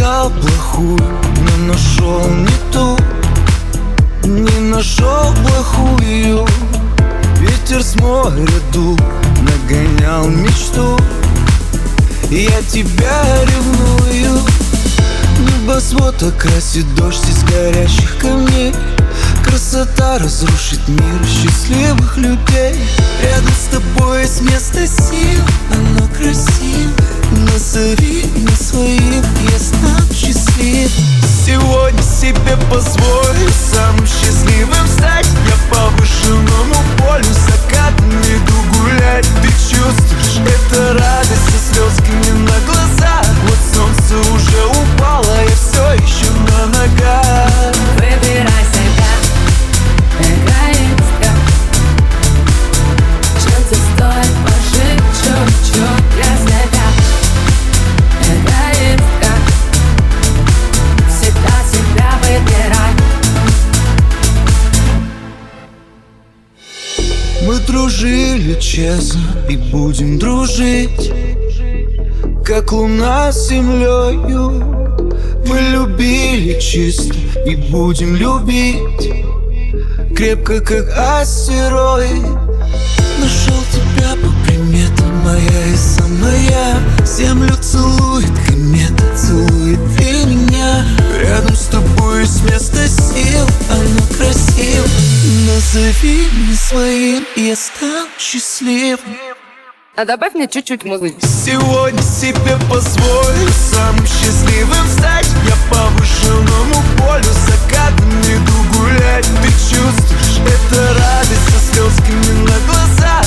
искал плохую, но нашел не ту. Не нашел плохую. Ветер с моря дул, нагонял мечту. Я тебя ревную. Небосвод окрасит дождь из горящих камней. Красота разрушит мир счастливых людей. Рядом с тобой есть место сил, оно красиво. Назови меня своим, я стану счастлив. Сегодня себе позволю самым счастливым стать. Я по повышенному полю закатом иду гулять. Ты чувствуешь, это радость со слезками на глазах. Вот солнце уже упало, я все еще на ногах. Выбирай себя, эгоистка. Шансы стоит пожить чуть-чуть для себя. Эгоистка, всегда себя выбирай. Мы дружили честно и будем дружить, как луна с землею. Мы любили чисто и будем любить крепко, как астероид. Нашел тебя по приметам, моя и самая. Землю целует комета, целует и меня. Рядом с тобой есть место сил, оно красиво. Назови меня своим, я стану счастливым. А добавь мне чуть-чуть музыки. Сегодня себе позволю самым счастливым стать. Я по повышенному полю закатом иду гулять. Ты чувствуешь, это радость со слезками на глазах.